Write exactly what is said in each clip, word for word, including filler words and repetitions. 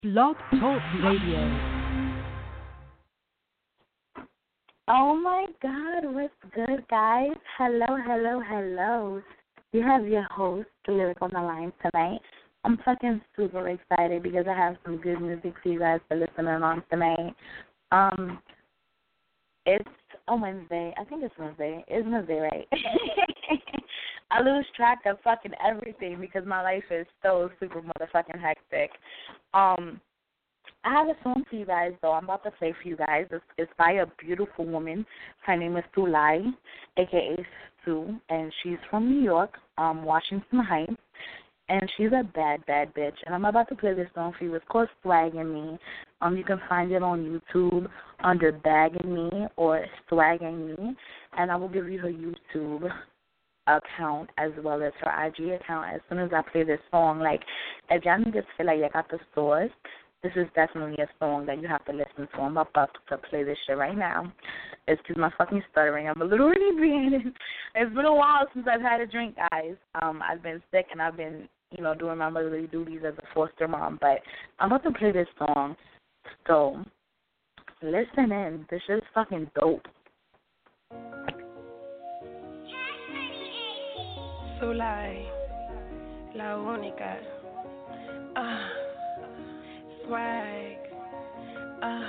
Blog Talk Radio. Oh my God, what's good, guys? Hello, hello, hello. You have your host, Lyric on the line tonight. I'm fucking super excited because I have some good music for you guys to listen on tonight. Um, it's a Wednesday. I think it's Wednesday. It's Wednesday, right? I lose track of fucking everything because my life is so super motherfucking hectic. Um, I have a song for you guys, though. I'm about to play for you guys. It's, it's by a beautiful woman. Her name is Sulai, a k a. Sue, and she's from New York, um, Washington Heights, and she's a bad, bad bitch. And I'm about to play this song for you. It's called Swaggin' Me. Um, you can find it on YouTube under Bagging Me or Swaggin' Me, and I will give you her YouTube account as well as her I G account as soon as I play this song. Like, if y'all niggas feel like you got the stores, this is definitely a song that you have to listen to. I'm about to play this shit right now. Excuse my fucking stuttering. I'm a little inebriated. It's been a while since I've had a drink, guys. Um, I've been sick and I've been, you know, doing my motherly duties as a foster mom. But I'm about to play this song. So, listen in. This shit is fucking dope. Sulai, la única. Ah. Swag, ah.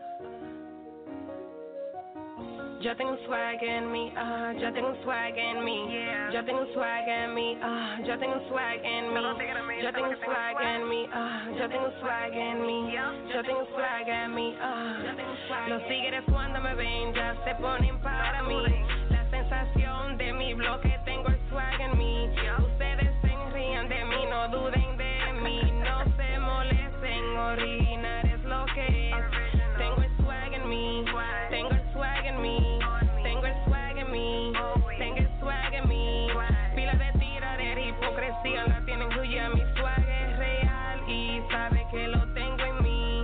Yo tengo swag en mí, ah. Yo tengo swag en mí, yeah. Yo tengo swag en mí, ah. Yo tengo swag en mí, yo tengo swag en mí, ah. Yo tengo swag en mí, yo tengo swag en mí, ah. Los tigres cuando me ven ya se ponen para mí. La sensación de mi bloque, tengo el swag en mí. Ustedes se rían de mí, no duden de mí, no se molesten. Originar es lo que es. Tengo el swag en mí, tengo el swag en mí, tengo el swag en mí, tengo el swag en mí. Pila de tiradera, hipocresía, la tienen tuya. Mi swag es real y sabe que lo tengo en mí.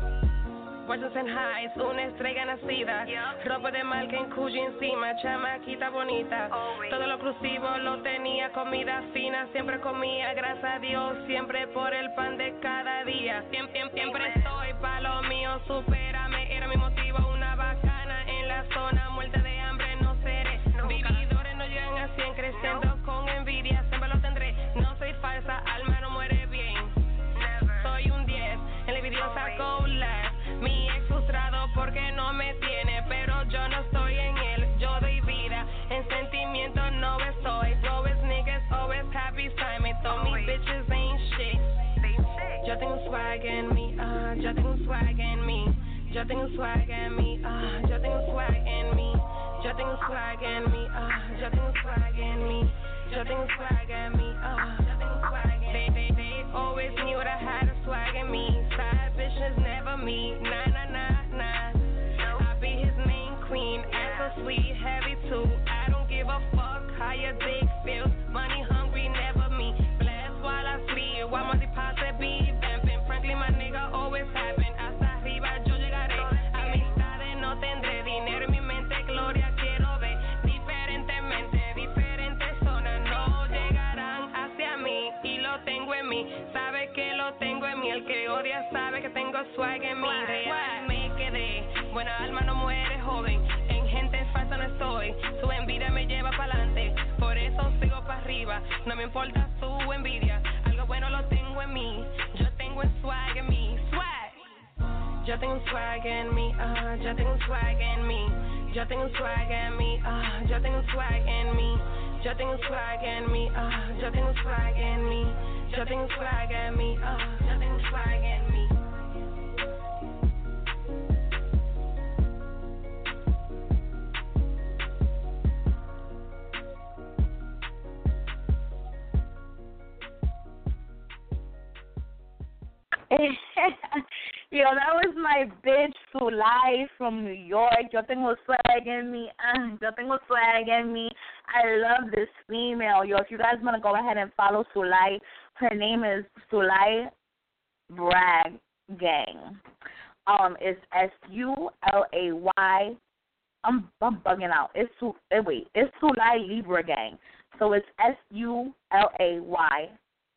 Puertos en highs, una estrella nacida. Ropa de marca en cuyo encima, chamaquita bonita. Todo lo exclusivo lo tenía, comida fina, siempre comía. Gracias a Dios, siempre por el pan de cada día. Siempre, siempre estoy pa' lo mío, supérame. Era mi motivo, una bacana en la zona. Muerta de hambre no seré. Vividores no llegan a cien, creciendo con envidia. Siempre lo tendré, no soy falsa, alma no muere bien. Soy un diez, en la envidiosa go last. Mi ex frustrado porque no me tiene, pero yo no estoy en él, yo doy vida, en sentimientos no estoy. Always niggas, always happy time, me told me bitches ain't shit. Yo tengo swag en mí, ah, yo tengo swag en mí, yo tengo swag en mí, ah, yo tengo swag en mí, yo tengo swag en mí, ah, yo tengo swag en mí, yo tengo swag en mí, ah, yo tengo swag en mí. They, they, they always knew that I had a swag in me. Side bitches never me, nah, nah, nah, nah. I be his main queen, ass so sweet, heavy too. I don't give a fuck how your dick feels. Money hungry, never me. Bless while I sleep, while my deposit be vamping. Frankly, my nigga always happen. Hasta arriba yo llegaré. Amistades no tendré, dinero en mi mente, gloria quiero ver. Diferentemente, diferentes zonas no llegarán hacia mí. Y lo tengo en mí, sabe que lo tengo en mí. El que odia sabe que tengo swag en mí. Real me quedé, buena alma no muere joven. En gente falsa no estoy, su envidia me lleva pa'lante. Por eso sigo para arriba, no me importa su envidia. Algo bueno lo tengo en mí, yo tengo el swag en mí. Swag. Yo tengo swag en mí, ah, yo tengo swag en mí. Yo tengo swag en mí, ah, yo tengo swag en mí. Yo tengo swag en mí, ah, yo tengo swag en mí. Yo tengo swag en mí, ah, yo tengo swag en mí. Yo, that was my bitch Sulai from New York. Yo tengo swag in me. Uh, yo tengo swag in me. I love this female. Yo, if you guys want to go ahead and follow Sulai, her name is Sulai Bragg Gang. Um, it's S U L A Y. I'm I'm bugging out. It's Su, eh, wait, it's Sulai Libra Gang. So it's S U L A Y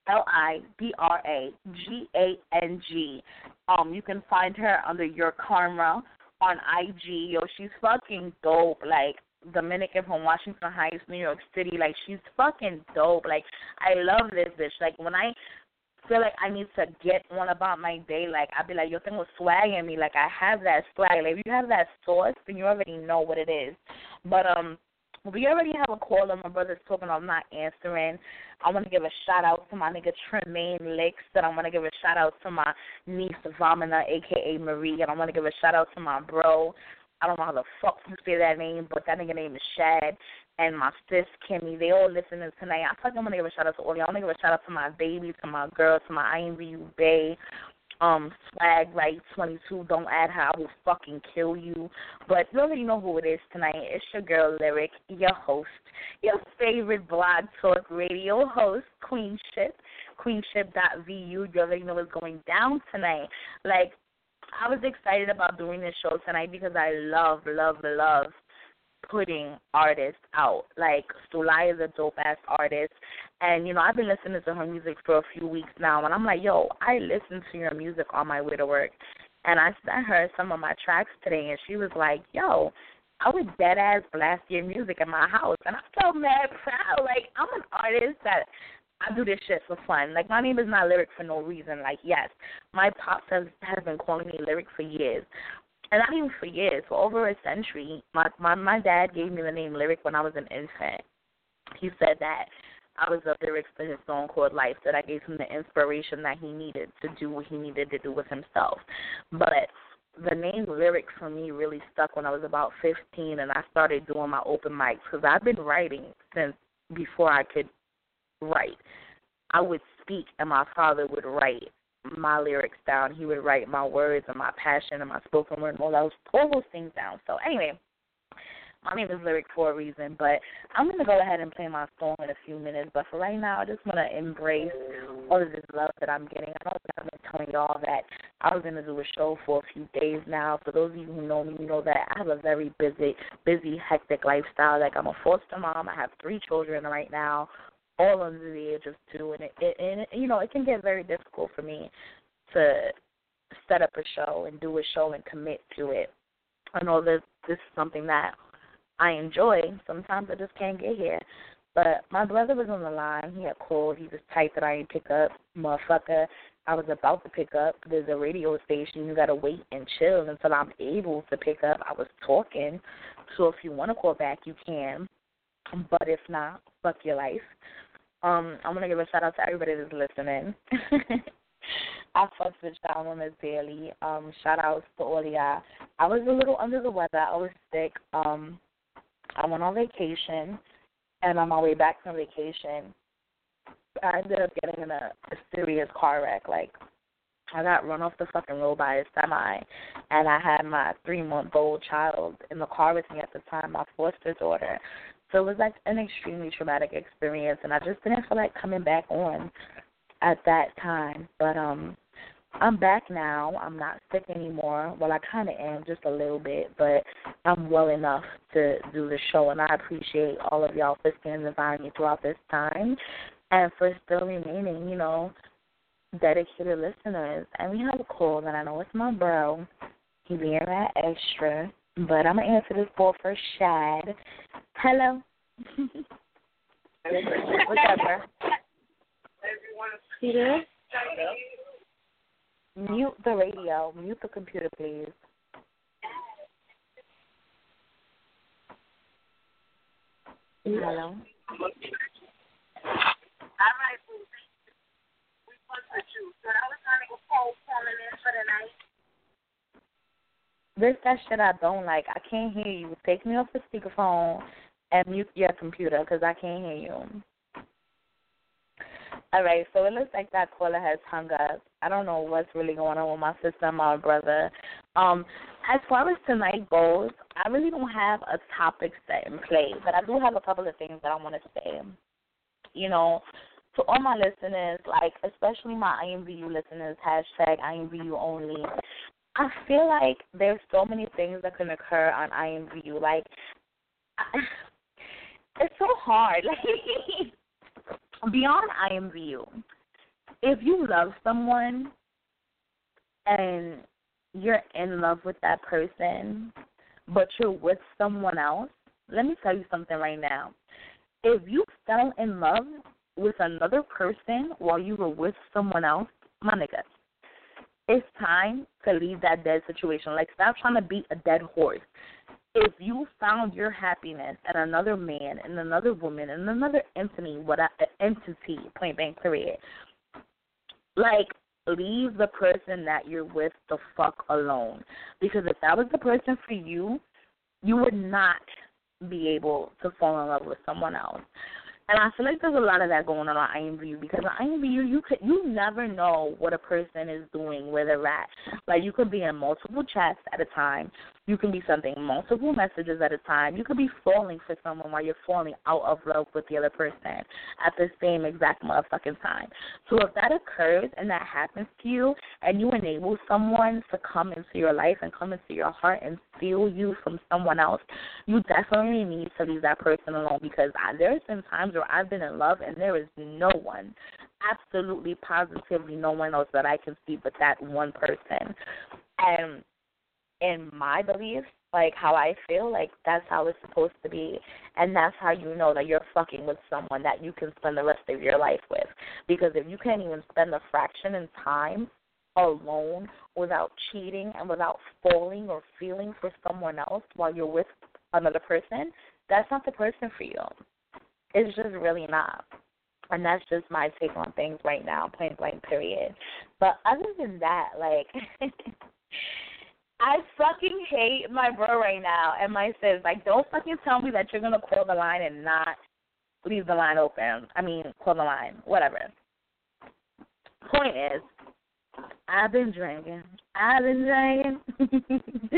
L I B R A G A N G. Um, you can find her under Your Karma on I G. Yo, she's fucking dope. Like, Dominican from Washington Heights, New York City. Like, she's fucking dope. Like, I love this bitch. Like, when I feel like I need to get one about my day, like, I'll be like, yo, tengo swag in me. Like, I have that swag. Like, if you have that sauce, then you already know what it is. But, um, we already have a caller. My brother's talking. I'm not answering. I want to give a shout-out to my nigga Tremaine Licks, and I want to give a shout-out to my niece, Vamina, a k a. Marie, and I want to give a shout-out to my bro. I don't know how the fuck you say that name, but that nigga name is Shad, and my sis, Kimmy. They all listening tonight. I feel like I'm going to give a shout-out to all y'all. I want to give a shout-out to my baby, to my girl, to my I M V U bae. Um, Swag Right twenty-two, don't add her, I will fucking kill you. But you already know who it is tonight. It's your girl Lyric, your host, your favorite Blog Talk Radio host, Queenship, queenship dot v u. You already know what's going down tonight. Like, I was excited about doing this show tonight because I love, love, love putting artists out. Like, Stulai is a dope-ass artist. And, you know, I've been listening to her music for a few weeks now, and I'm like, yo, I listened to your music on my way to work. And I sent her some of my tracks today, and she was like, yo, I would dead-ass blast your music in my house. And I felt mad proud. Like, I'm an artist that I do this shit for fun. Like, my name is not Lyric for no reason. Like, yes, my pops has, has been calling me Lyric for years. And not even for years, for over a century. My, my my dad gave me the name Lyric when I was an infant. He said that I was the lyrics to his song called Life, that I gave him the inspiration that he needed to do what he needed to do with himself. But the name Lyric for me really stuck when I was about fifteen, and I started doing my open mics because I've been writing since before I could write. I would speak, and my father would write my lyrics down. He would write my words and my passion and my spoken word and all those, all those things down. So anyway, my name is Lyric for a reason, but I'm going to go ahead and play my song in a few minutes. But for right now, I just want to embrace all of this love that I'm getting. I know that I've been telling y'all that I was going to do a show for a few days now. For those of you who know me, you know that I have a very busy, busy, hectic lifestyle. Like, I'm a foster mom. I have three children right now, all under the age of two, and it, it, and it, you know, it can get very difficult for me to set up a show and do a show and commit to it. I know that this is something that I enjoy. Sometimes I just can't get here. But my brother was on the line. He had called. He was tight that I didn't pick up. Motherfucker, I was about to pick up. There's a radio station. You got to wait and chill until I'm able to pick up. I was talking. So if you want to call back, you can. But if not, fuck your life. Um, I'm going to give a shout-out to everybody that's listening. I fucked with y'all on this daily. Um, shout-outs to all of y'all. I was a little under the weather. I was sick. Um, I went on vacation, and on my way back from vacation, I ended up getting in a, a serious car wreck. Like, I got run off the fucking road by a semi, and I had my three-month-old child in the car with me at the time, my foster daughter. So it was like an extremely traumatic experience, and I just didn't feel like coming back on at that time. But um, I'm back now. I'm not sick anymore. Well, I kind of am just a little bit, but I'm well enough to do the show, and I appreciate all of y'all for standing by me throughout this time and for still remaining, you know, dedicated listeners. And we have a call that I know it's my bro. He being that extra, but I'm going to answer this call for Shad. Hello. What's up, bro? You there? Mute the radio. Mute the computer, please. Hello. All right, boo. We fucked with you. So I was trying to go cold calling in for the night. This that shit I don't like. I can't hear you. Take me off the speakerphone and mute your computer because I can't hear you. All right, so it looks like that caller has hung up. I don't know what's really going on with my sister and my brother. Um, as far as tonight goes, I really don't have a topic set in place, but I do have a couple of things that I want to say. You know, to all my listeners, like especially my I M V U listeners, hashtag I M V U only, I feel like there's so many things that can occur on I M V U. Like, I, it's so hard. Like, beyond I M V U, if you love someone and you're in love with that person, but you're with someone else, let me tell you something right now. If you fell in love with another person while you were with someone else, my nigga, it's time to leave that dead situation. Like, stop trying to beat a dead horse. If you found your happiness in another man, in another woman, in another entity, what entity, point blank, period, like, leave the person that you're with the fuck alone. Because if that was the person for you, you would not be able to fall in love with someone else. And I feel like there's a lot of that going on on I M V U because on I M V U, you could, you never know what a person is doing, where they're at. Like, you could be in multiple chats at a time. You can be sending multiple messages at a time. You could be falling for someone while you're falling out of love with the other person at the same exact motherfucking time. So if that occurs and that happens to you and you enable someone to come into your life and come into your heart and steal you from someone else, you definitely need to leave that person alone because I, there's been times where I've been in love and there is no one, absolutely positively no one else that I can see but that one person. And in my belief, like how I feel, like that's how it's supposed to be. And that's how you know that you're fucking with someone that you can spend the rest of your life with. Because if you can't even spend a fraction in time alone without cheating and without falling or feeling for someone else while you're with another person, that's not the person for you. It's just really not. And that's just my take on things right now, point blank, period. But other than that, like, I fucking hate my bro right now and my sis. Like, don't fucking tell me that you're going to call the line and not leave the line open. I mean, call the line, whatever. Point is, I've been drinking. I've been drinking.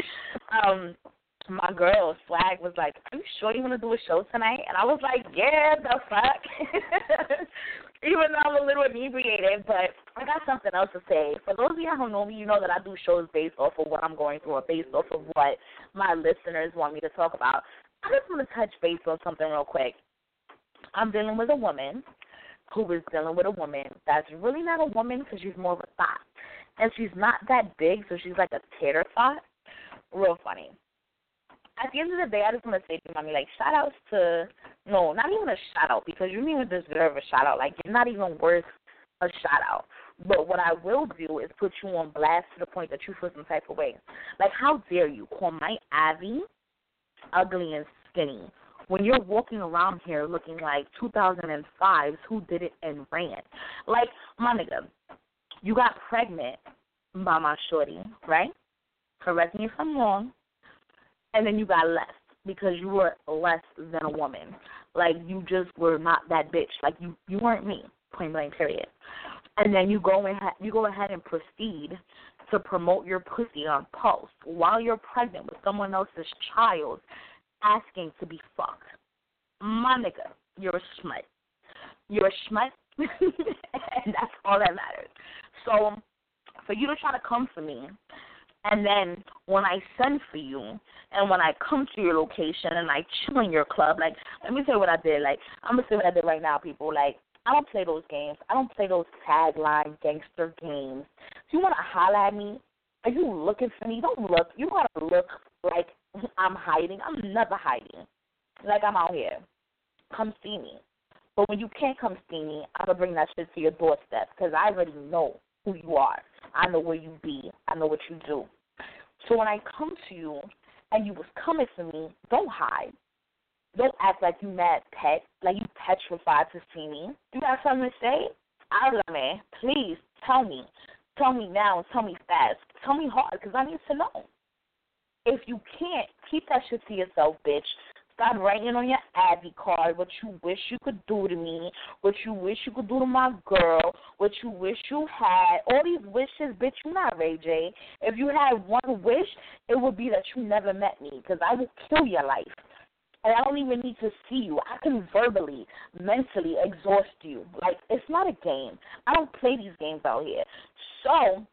um, my girl, Swag, was like, are you sure you want to do a show tonight? And I was like, yeah, the fuck. Even though I'm a little inebriated, but I got something else to say. For those of you who know me, you know that I do shows based off of what I'm going through or based off of what my listeners want me to talk about. I just want to touch base on something real quick. I'm dealing with a woman who is dealing with a woman that's really not a woman because she's more of a thought. And she's not that big, so she's like a tater thought. Real funny. At the end of the day, I just want to say to you, mommy, like, shout-outs to, no, not even a shout-out, because you don't even deserve a shout-out. Like, you're not even worth a shout-out. But what I will do is put you on blast to the point that you feel some type of way. Like, how dare you call my Abby ugly and skinny when you're walking around here looking like two thousand five's Who Did It and Ran? Like, my nigga, you got pregnant by my shorty, right? Correct me if I'm wrong. And then you got less because you were less than a woman. Like, you just were not that bitch. Like, you, you weren't me, point blank, period. And then you go, and ha- you go ahead and proceed to promote your pussy on Pulse while you're pregnant with someone else's child asking to be fucked. My nigga, you're a schmut. You're a schmut, and that's all that matters. So for you to try to come for me, and then when I send for you and when I come to your location and I chill in your club, like, let me tell you what I did. Like, I'm going to say what I did right now, people. Like, I don't play those games. I don't play those tagline gangster games. If you want to holler at me, are you looking for me? Don't look. You got to look like I'm hiding. I'm never hiding. Like, I'm out here. Come see me. But when you can't come see me, I'm going to bring that shit to your doorstep because I already know who you are. I know where you be. I know what you do. So when I come to you and you was coming to me, don't hide. Don't act like you mad pet, like you petrified to see me. You got something to say? Habla me. Please tell me. Tell me now and tell me fast. Tell me hard because I need to know. If you can't, keep that shit to yourself, bitch. Stop writing on your Abby card what you wish you could do to me, what you wish you could do to my girl, what you wish you had. All these wishes, bitch, you're not Ray J. If you had one wish, it would be that you never met me because I will kill your life. And I don't even need to see you. I can verbally, mentally exhaust you. Like, it's not a game. I don't play these games out here. So,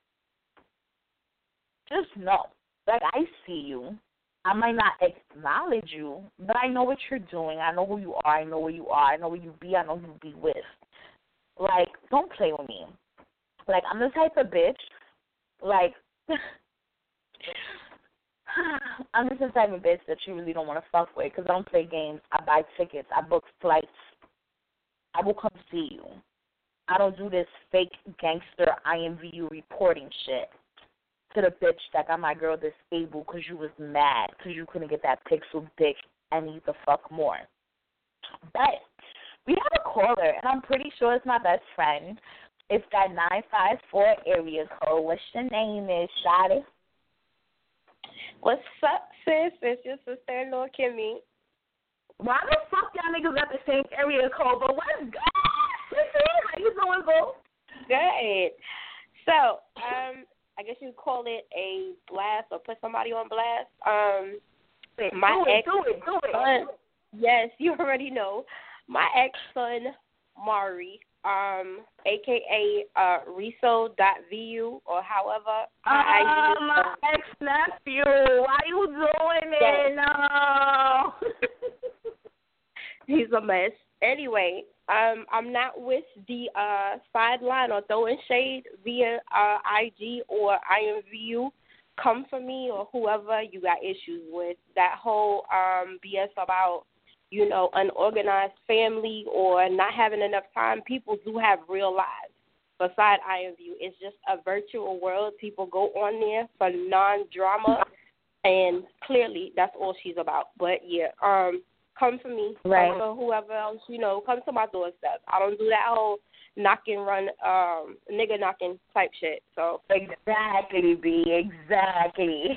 just know, like, I see you. I might not acknowledge you, but I know what you're doing. I know who you are. I know where you are. I know where you be. I know who you be with. Like, don't play with me. Like, I'm the type of bitch, like, I'm just the type of bitch that you really don't want to fuck with because I don't play games. I buy tickets. I book flights. I will come see you. I don't do this fake gangster I M V U reporting shit to the bitch that got my girl disabled because you was mad because you couldn't get that pixel dick and eat the fuck more. But we have a caller, and I'm pretty sure it's my best friend. It's that nine five four area code. What's your name is, Shotty? What's up, sis? It's your sister-in-law, Kimmy. Why the fuck y'all niggas got the same area code? But what's good? How you doing, boo? Good. So, um, I guess you call it a blast or put somebody on blast. Um, Wait, my do it, ex do it, do it. son, yes, you already know. My ex-son, Mari, um, a k a. Uh, Riso.vu or however. Ah, uh, my ex-nephew. Why you doing it? No. He's a mess. Anyway, um, I'm not with the uh, sideline or throwing shade via uh, I G or I M V U. Come for me or whoever you got issues with. That whole um, B S about, you know, unorganized family or not having enough time. People do have real lives beside I M V U. It's just a virtual world. People go on there for non-drama, and clearly that's all she's about. But, yeah, um, come for me. Right. Come for whoever else, you know, come to my doorstep. I don't do that whole knock and run, um, nigga knocking type shit. So Exactly, B. Exactly.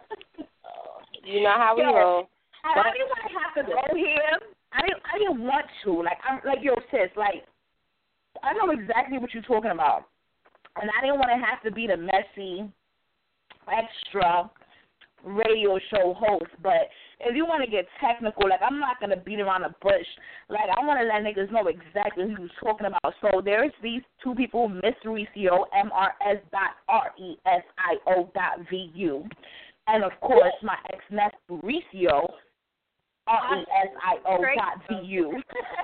You know how we Yo, roll. I, But, I didn't want to have to go here. I didn't. I didn't want to. Like, I'm like, yo, sis. Like, I know exactly what you're talking about, and I didn't want to have to be the messy, extra radio show host. But if you want to get technical, like, I'm not gonna beat around the bush. Like, I want to let niggas know exactly who you're talking about. So there's these two people, Miss Recio, M R S dot R E S I O dot V U, and of course my ex-nephew Recio, R E S I O dot V U.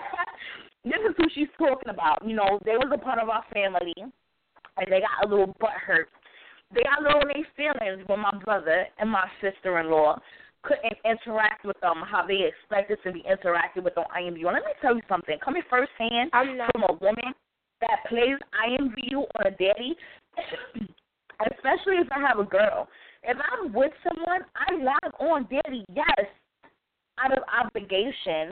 This is who she's talking about. You know, they was a part of our family, and they got a little butt hurt. They got a little in their feelings when my brother and my sister-in-law couldn't interact with them how they expected to be interacted with on I M V U. And let me tell you something. Coming firsthand from a woman that plays I M V U on a daily, especially if I have a girl. If I'm with someone, I log on daily, yes, out of obligation,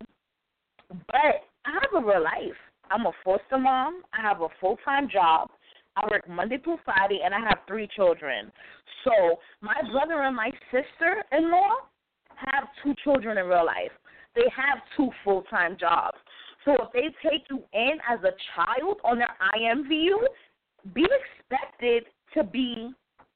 but I have a real life. I'm a foster mom. I have a full-time job. I work Monday through Friday, and I have three children. So my brother and my sister-in-law have two children in real life. They have two full-time jobs. So if they take you in as a child on their I M V U, be expected to be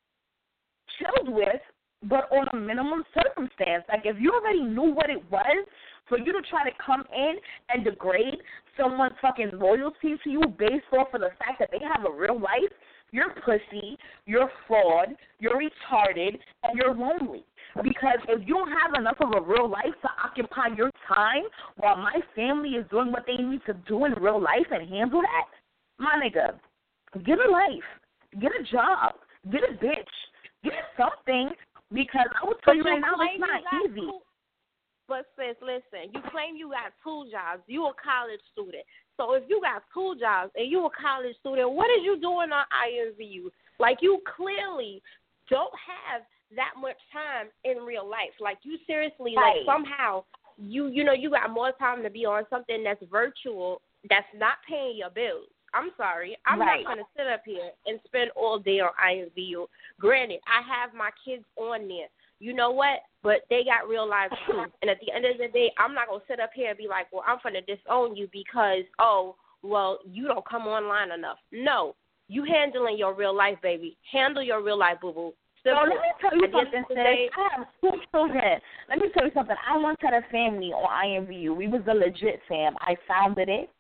chilled with, but on a minimum circumstance. Like, if you already knew what it was, for you to try to come in and degrade someone's fucking loyalty to you based off of the fact that they have a real life, you're pussy, you're fraud, you're retarded, and you're lonely. Because if you don't have enough of a real life to occupy your time while my family is doing what they need to do in real life and handle that, my nigga, get a life, get a job, get a bitch, get something, because I will tell you right now, it's not easy. Two, but sis, listen, you claim you got two jobs. You a college student. So if you got two jobs and you a college student, what is you doing on I M V U? Like, you clearly don't have that much time in real life. Like, you seriously, right. like, somehow, you you know, you got more time to be on something that's virtual, that's not paying your bills. I'm sorry. I'm right. not going to sit up here and spend all day on I M V U. Granted, I have my kids on there. You know what? But they got real lives too. And at the end of the day, I'm not going to sit up here and be like, well, I'm going to disown you because, oh, well, you don't come online enough. No. You handling your real life, baby. Handle your real life, boo-boo. So let me tell you something, sis. I have two children. Let me tell you something. I once had a family on I M V U. We was a legit fam. I founded it.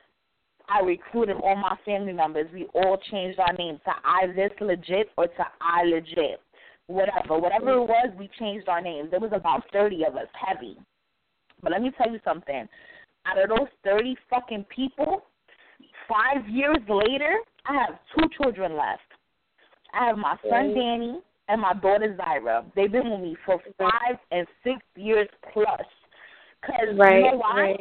I recruited all my family members. We all changed our names to I This Legit or to I Legit. Whatever. Whatever it was, we changed our names. There was about thirty of us, heavy. But let me tell you something. Out of those thirty fucking people, five years later, I have two children left. I have my son Danny and my daughter Zyra. They've been with me for five and six years plus. Because right, you know why? Right.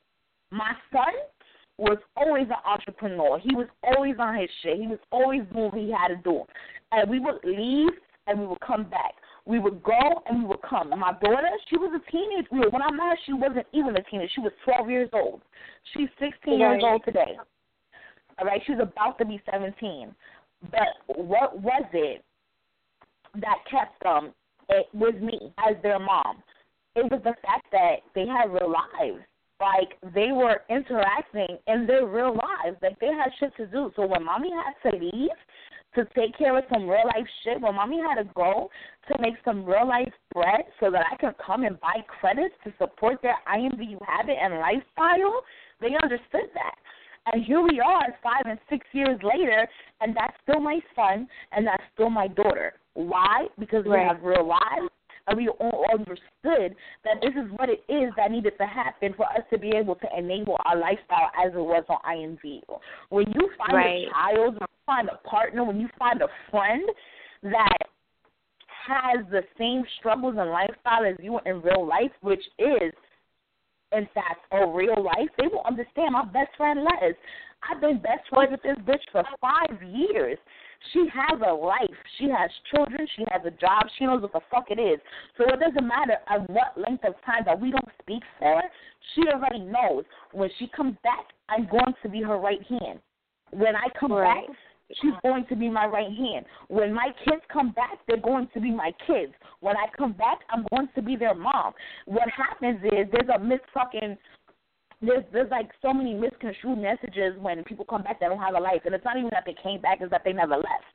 My son was always an entrepreneur. He was always on his shit. He was always doing what he had to do. And we would leave and we would come back. We would go and we would come. My daughter, she was a teenager. When I met her, she wasn't even a teenager. She was twelve years old. She's sixteen right. years old today. All right, she was about to be seventeen. But what was it that kept them it, with me as their mom? It was the fact that they had real lives. Like, they were interacting in their real lives. Like, they had shit to do. So when mommy had to leave to take care of some real-life shit, when mommy had to go to make some real-life bread so that I could come and buy credits to support their I M V U habit and lifestyle, they understood that. And here we are five and six years later, and that's still my son, and that's still my daughter. Why? Because we right. have real lives, and we all understood that this is what it is that needed to happen for us to be able to enable our lifestyle as it was on I M V U. When you find right. a child, when you find a partner, when you find a friend that has the same struggles and lifestyle as you in real life, which is, in fact, a real life, they will understand. My best friend, Les, I've been best friends with this bitch for five years. She has a life. She has children. She has a job. She knows what the fuck it is. So it doesn't matter at what length of time that we don't speak for. She already knows. When she comes back, I'm going to be her right hand. When I come right. back, she's going to be my right hand. When my kids come back, they're going to be my kids. When I come back, I'm going to be their mom. What happens is there's a mis fucking there's there's like so many misconstrued messages when people come back that don't have a life, and it's not even that they came back; it's that they never left.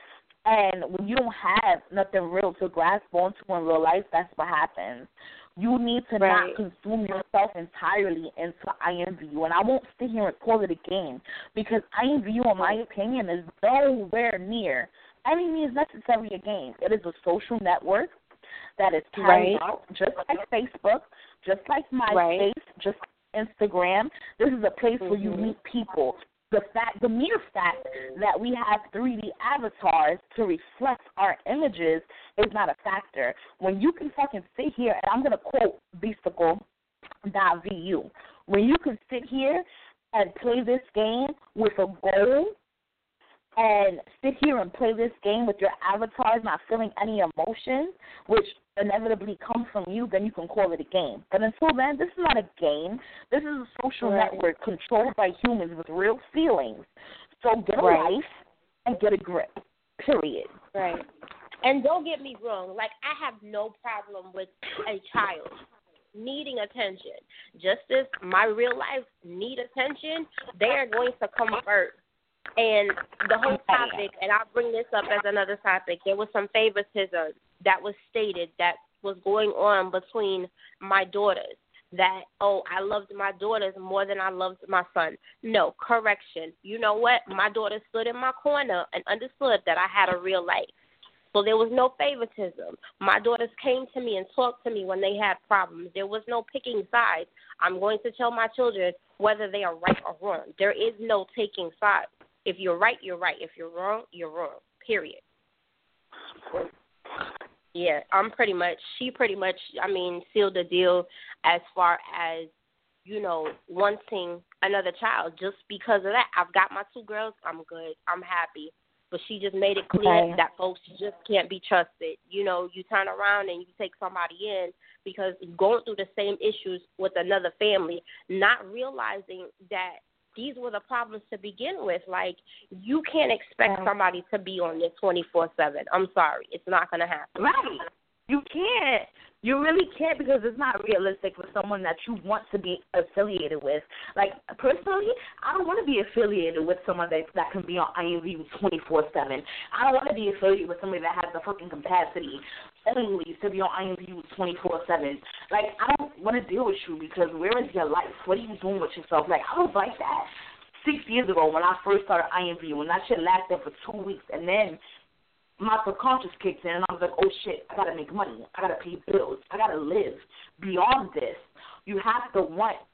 And when you don't have nothing real to grasp onto in real life, that's what happens. You need to right. not consume yourself entirely into I M V U. And I won't sit here and call it a game, because I M V U, in my opinion, is nowhere near any means necessary a game. It is a social network that is carried right. out just like Facebook, just like MySpace, right. just like Instagram. This is a place mm-hmm. where you meet people. The fact, the mere fact that we have three D avatars to reflect our images is not a factor. When you can fucking sit here, and I'm going to quote Beasticle dot V U, when you can sit here and play this game with a goal and sit here and play this game with your avatars not feeling any emotions, which inevitably come from you, then you can call it a game. But until then, this is not a game. This is a social right. network controlled by humans with real feelings. So get a right. life and get a grip, period. Right. And don't get me wrong, like, I have no problem with a child needing attention. Just as my real life need attention, they are going to come first. And the whole topic, and I'll bring this up as another topic, there was some favoritism that was stated that was going on between my daughters, that, oh, I loved my daughters more than I loved my son. No, correction. You know what? My daughter stood in my corner and understood that I had a real life. So there was no favoritism. My daughters came to me and talked to me when they had problems. There was no picking sides. I'm going to tell my children whether they are right or wrong. There is no taking sides. If you're right, you're right. If you're wrong, you're wrong, period. Yeah, I'm pretty much, she pretty much, I mean, sealed the deal as far as, you know, wanting another child. Just because of that, I've got my two girls, I'm good, I'm happy. But she just made it clear okay. that folks just can't be trusted. You know, you turn around and you take somebody in because you're going through the same issues with another family, not realizing that these were the problems to begin with. Like, you can't expect somebody to be on this twenty-four seven. I'm sorry. It's not going to happen. Right. You can't. You really can't, because it's not realistic for someone that you want to be affiliated with. Like, personally, I don't want to be affiliated with someone that, that can be on I M V U twenty-four seven. I don't want to be affiliated with somebody that has the fucking capacity only to be on I M V U twenty-four seven. Like, I don't want to deal with you, because where is your life? What are you doing with yourself? Like, I was like that six years ago when I first started I M V U, and that shit lasted for two weeks, and then my subconscious kicked in, and I was like, oh, shit, I got to make money. I got to pay bills. I got to live beyond this. You have to want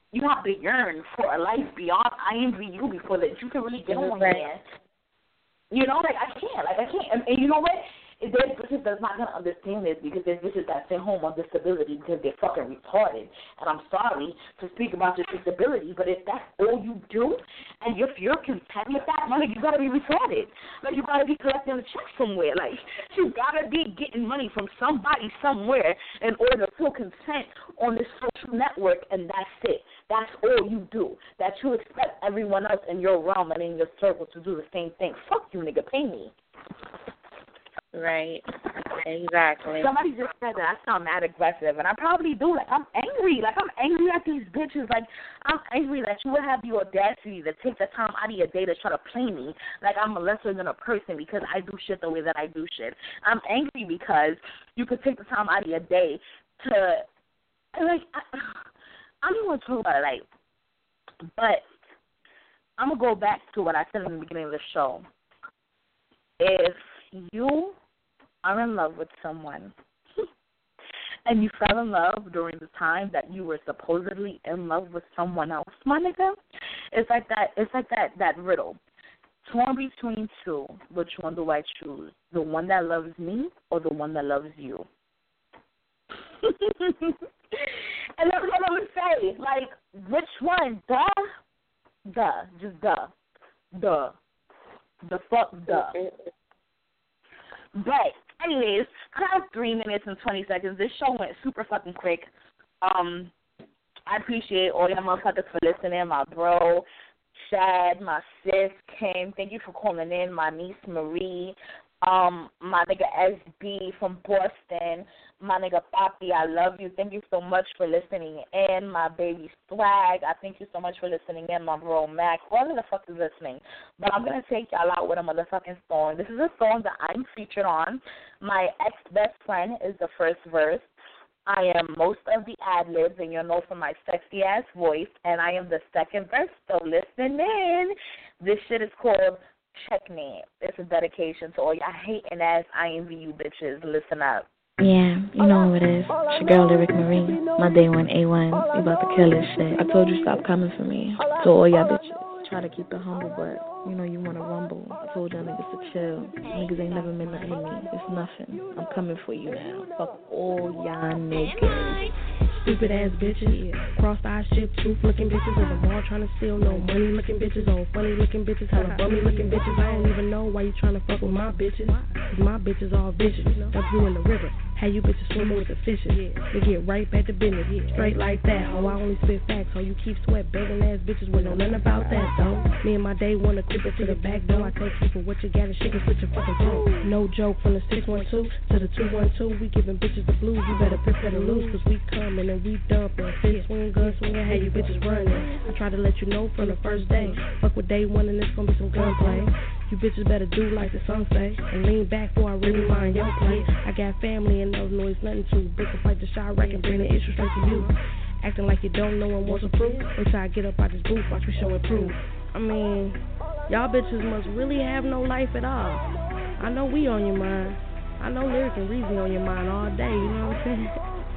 You have to yearn for a life beyond I N V U before that you can really get on right. there. You know, like, I can't. Like, I can't. And, and you know what? There's bitches that's not going to understand this because there's bitches that send home on disability because they're fucking retarded. And I'm sorry to speak about your disability, but if that's all you do, and if you're content with that, like, you got to be retarded. Like, you got to be collecting a check somewhere. Like, you got to be getting money from somebody somewhere in order to feel content on this social network, and that's it. That's all you do. That you expect everyone else in your realm and in your circle to do the same thing. Fuck you, nigga. Pay me. Right. Exactly. Somebody just said that I sound mad aggressive, and I probably do. Like, I'm angry. Like, I'm angry at these bitches. Like, I'm angry that you would have the audacity to take the time out of your day to try to play me like I'm a lesser than a person because I do shit the way that I do shit. I'm angry because you could take the time out of your day to, like, I, I don't want to talk about it, like, but I'm going to go back to what I said in the beginning of the show. If you are in love with someone and you fell in love during the time that you were supposedly in love with someone else, my nigga, it's like that it's like that, that riddle. Torn between two, which one do I choose? The one that loves me or the one that loves you? And that's what I would say. Like, which one? Duh. Duh. Just duh. Duh. The fuck duh. But, anyways, I have three minutes and twenty seconds. This show went super fucking quick. Um, I appreciate all y'all motherfuckers for listening. My bro, Shad, my sis, Kim. Thank you for calling in. My niece, Marie. Um, my nigga S B from Boston. My nigga Papi, I love you. Thank you so much for listening in. My baby Swag, I thank you so much for listening in. My bro Mac, all of the fuck is listening. But I'm going to take y'all out with a motherfucking song. This is a song that I'm featured on. My ex-best friend is the first verse. I am most of the ad-libs, and you'll know from my sexy-ass voice, and I am the second verse, so listen in. This shit is called Checkmate. It's a dedication to all y'all hating-ass I N V U bitches. Listen up. Yeah, you know who it is. It's your girl, Lyric Marie. My day one, A one. We about to kill this shit. I told you stop coming for me. So all y'all bitches, try to keep it humble, but you know you want to rumble. I told y'all niggas to chill. Niggas ain't never been nothing to me. It's nothing. I'm coming for you now. Fuck all y'all niggas. Stupid ass bitches, yeah. Cross-eyed shit, tooth looking bitches at the mall trying to steal no money looking bitches, old funny looking bitches, hella bummy looking bitches. I don't even know why you trying to fuck with my bitches. Cause my bitches all vicious. Dump you in the river. How you bitches swimming with the fishes. They get right back to business. Straight like that. Oh, I only spit facts. Oh, you keep sweat begging ass bitches. We know nothing about that though. Me and my day wanna creep it to the back door. I take you for what you got and shit can split your fucking throat. No joke, from the six one two to the two one two. We giving bitches the blues. You better prepare to lose. Cause we coming and we dumping. Fit swing, gun swinging. How you bitches running. I try to let you know from the first day. Fuck with day one and it's gonna be some gunplay. You bitches better do like the sun say and lean back before I really mind your play. I got family and no noise, nothing to break a fight to shot rack and bring the issue straight to you. Acting like you don't know and want some proof. Wait till I get up out this booth, watch me show and prove. I mean, y'all bitches must really have no life at all. I know we on your mind. I know Lyric and Reezy on your mind all day, you know what I'm saying?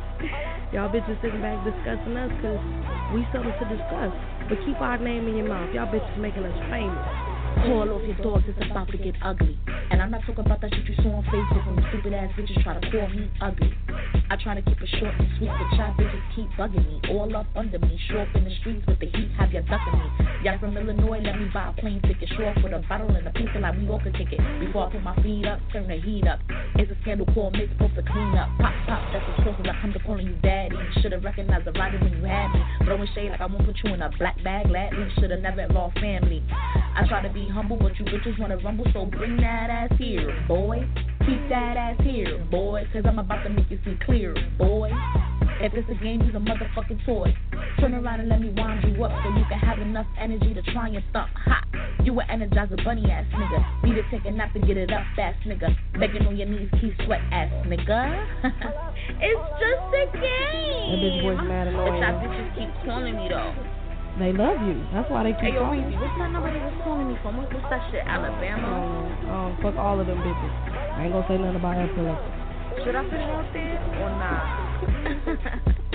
Y'all bitches sitting back discussing us cause we something to discuss. But keep our name in your mouth. Y'all bitches making us famous. Call off your dogs, it's about to get ugly. And I'm not talking about that shit you saw on Facebook when stupid ass bitches try to call me ugly. I try to keep it short and sweet, but y'all bitches keep bugging me. All up under me, show up in the streets with the heat, have ya ducking me. Y'all from Illinois, let me buy a plane ticket. Show up with a bottle and a pizza like we all could kick it. Before I put my feet up, turn the heat up. It's a scandal call, Miss supposed to clean up. Pop, pop, that's the source I come to calling you daddy. You should've recognized the rider when you had me. Throwing shade like I won't put you in a black bag, lad. We should've never lost family. I try to be humble, but you bitches wanna rumble, so bring that ass here, boy. Keep that ass here, boy, cause I'm about to make you see clear, boy. If it's a game, use a motherfucking toy. Turn around and let me wind you up so you can have enough energy to try and thump. Ha! You an energizer bunny ass nigga. Need to take a nap to get it up fast nigga. Begging on your knees, keep sweat ass nigga. It's just a game. That bitch voice mad annoying. But y'all bitches keep calling me though. They love you. That's why they keep hey, yo, calling you. What's that number they was calling me from? What's that shit? Alabama? Um, um, fuck all of them bitches. I ain't gonna say nothing about that. Should I put it out there or not?